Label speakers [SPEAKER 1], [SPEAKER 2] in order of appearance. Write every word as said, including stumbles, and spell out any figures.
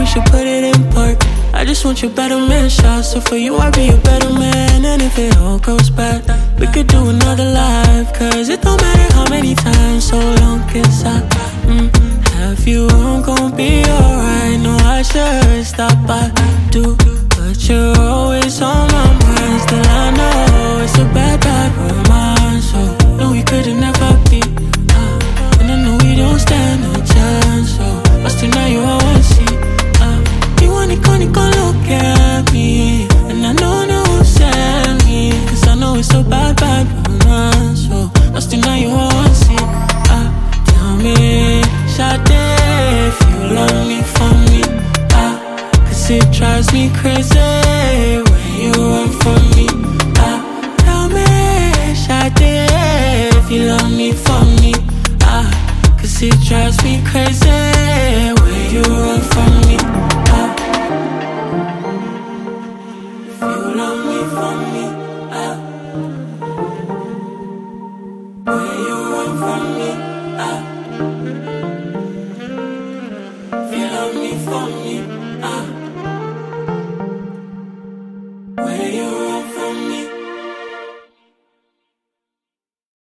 [SPEAKER 1] should put it in park. I just want your better man shot. So for you I'll be a better man. And if it all goes bad, we could do another life. Cause it don't matter how many times, so long as I mm, have you, I'm gon' be alright. No, I should stop, I do, but you're always on my mind. Still I know it's a bad, bad road.